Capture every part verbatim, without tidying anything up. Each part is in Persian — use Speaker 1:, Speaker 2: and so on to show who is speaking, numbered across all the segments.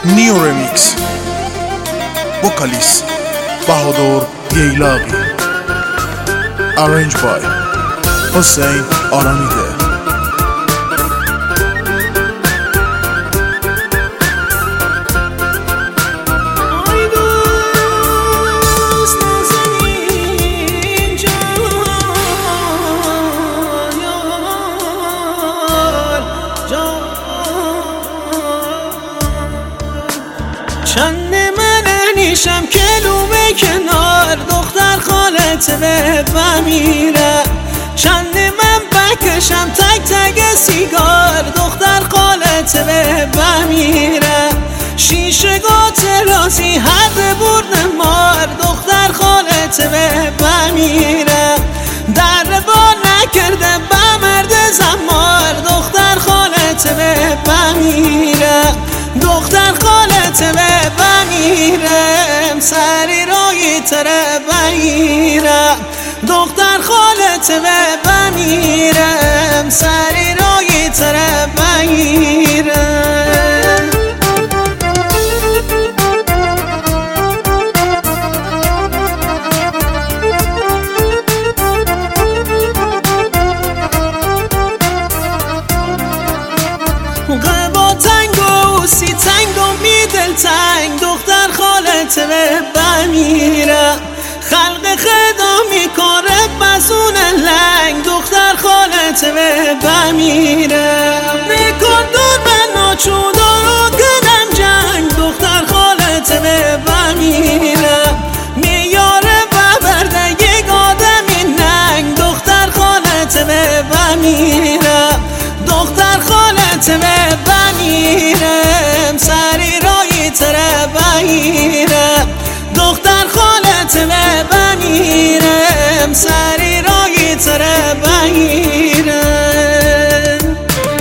Speaker 1: نیو رمیکس، وکالیست بهادر ییلاقی، ارنج بای حسین آرامیده.
Speaker 2: چند من نیشم کلومه کنار دختر خالت به بمیره، چند من بکشم تک تک سیگار دختر خالت به بمیره، شیشه گات رازی حد برد مار دختر خالت به بمیره، در با نکرده بمرد زمار دختر خالت به بمیره، دختر خالت به بمیرم سری روی تره بمیرم، دختر خالت به بمیرم سری روی تره بمیرم. قبا تنگو سی تنگو میدل تنگ دختر خالت به بمیره، خلق خدا میکاره بزون لنگ دختر خالت به بمیره، میکن دور من ناچودار و گلم جنگ دختر خالت به بمیره، میاره ببرده یک آدمی ننگ دختر خالت به بمیره، دختر خالت به بمیرم سری روی تره بمیرم، دختر خالت به بمیرم سری روی تره بمیرم.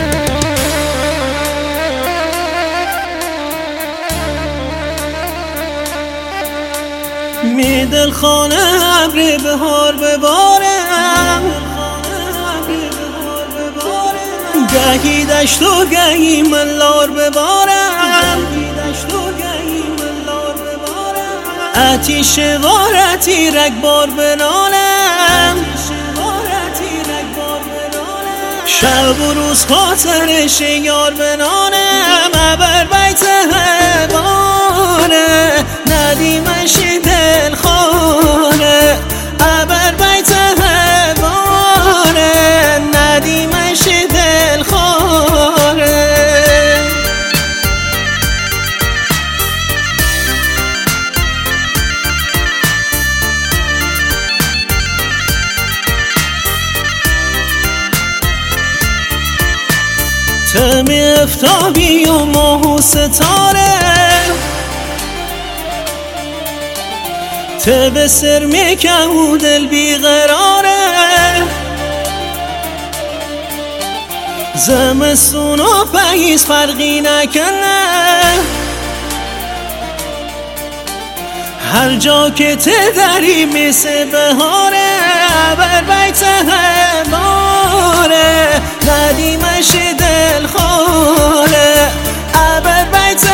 Speaker 2: می دل خانه ابر بهار ببارم، گهی دشت و گهی ملار ببارم، آتیش وارتی رگبار بنالم، شب و روز خاطرش یار بنالم، ابر بیت هواره ندیمش دل خاره، ابر بیت هواره ندیمش دل خاره. تم افتابی و ماه و ستاره تب سر میکن و دل بیقراره، زمستون و پاییز فرقی نکنه، هر جا که تدری مثل بهاره، بر بیت هواره ندیمش دل خوره، بر بیت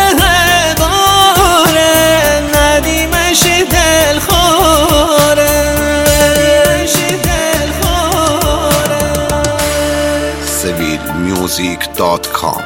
Speaker 2: هواره ندیمش دل خوره.
Speaker 3: سویل میوزیک دات کام.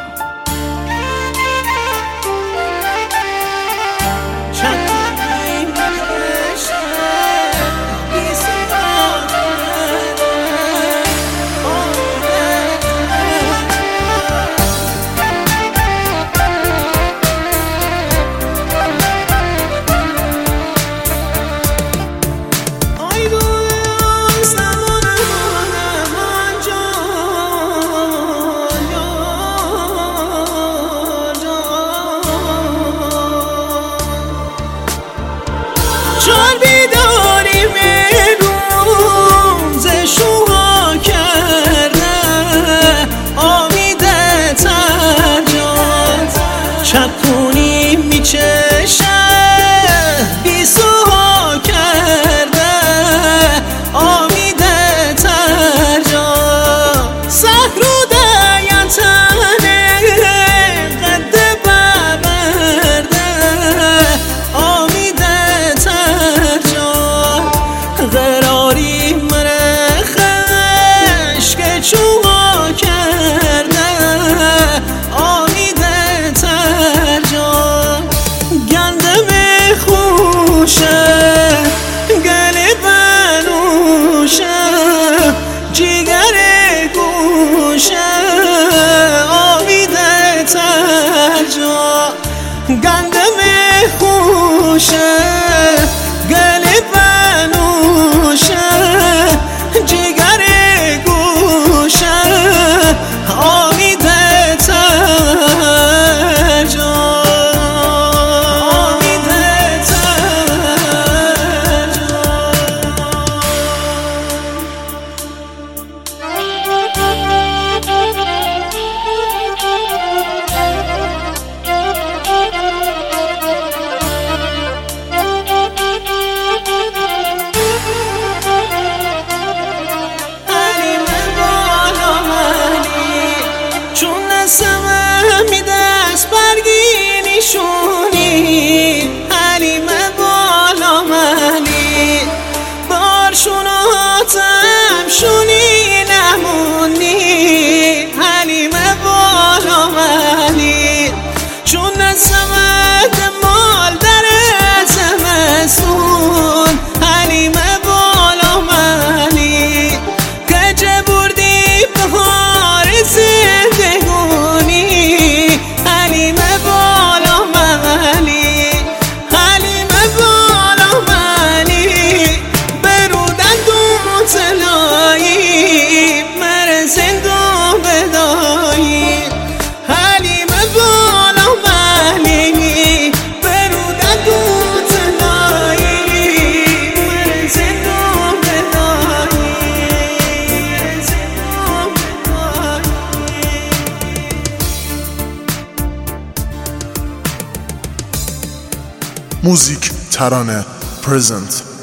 Speaker 2: جا گندم خوشه گل بنوشه جگر گوشه آمیده تر جا آمیده تر جا میدست برگی نشونی حلیم بالا منی بارشوناتم شونی نمونی حلیم بالا منی چون نسمت مال در زمستون حلیم بالا منی گجه بردی بهار زندگونی حلیم بالا منی حلیم بالا منی برودن دو تلایی مر زندو بدایی حلیم بالا منی برودن دو تلایی مر زندو بدایی زندو بدایی
Speaker 1: موزیک ترانه پرزنت